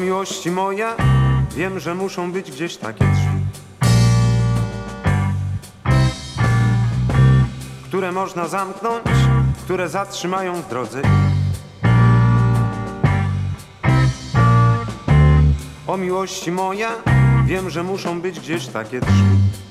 miłości moja, wiem, że muszą być gdzieś takie drzwi, które można zamknąć, które zatrzymają w drodze. O miłości moja, wiem, że muszą być gdzieś takie drzwi,